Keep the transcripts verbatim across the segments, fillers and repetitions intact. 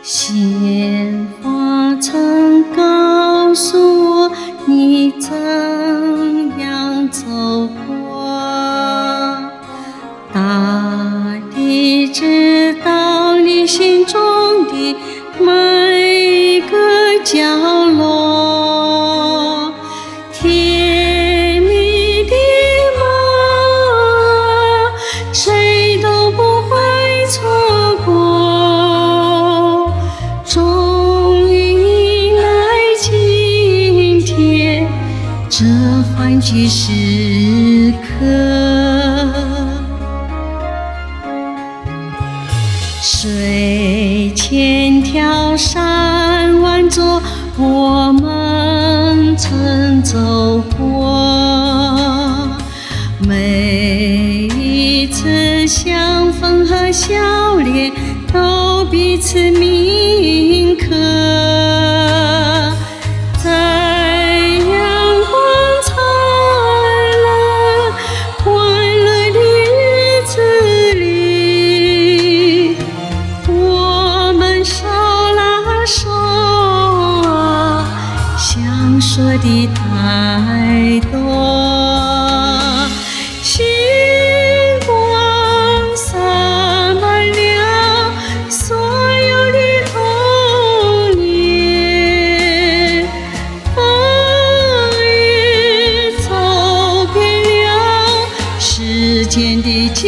鲜花曾告诉我你怎样走过，大地知道你心中的每个角落，甜蜜的梦谁都不会错过。终于迎来今天这欢聚时刻，水千条山万座，我们曾走过。每一次相逢和笑脸，都彼此铭刻。在阳光灿烂欢乐的日子里，我们手拉手啊，想说的太多。星光洒满了所有的童年，风雨走遍了时间的角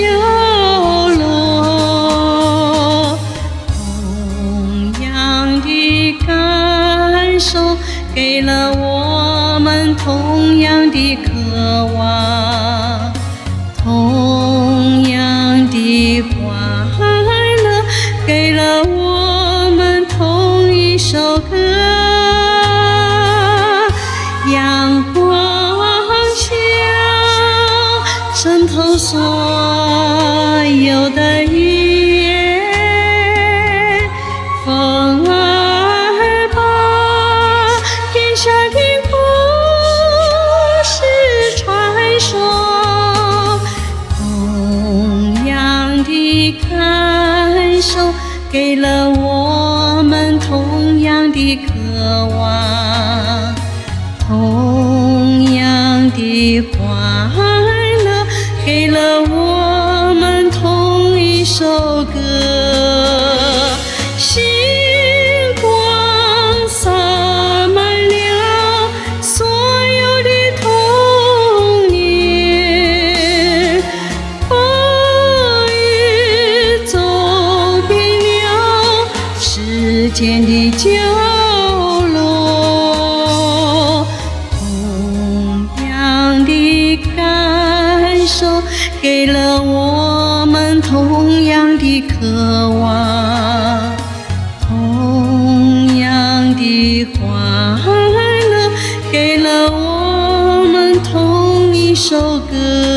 落，同样的感受给了我们同样的渴望，同样的欢乐给了我们同一首歌。阳光下渗透所有的语言，风儿把天下的故事传说，同样的感受给了我们同样的渴望，同样的欢乐给了我们同一首歌。星光洒满了所有的童年，风雨走遍了时间的角落，同样的感受给了我们同样的渴望，同样的欢乐给了我们同一首歌。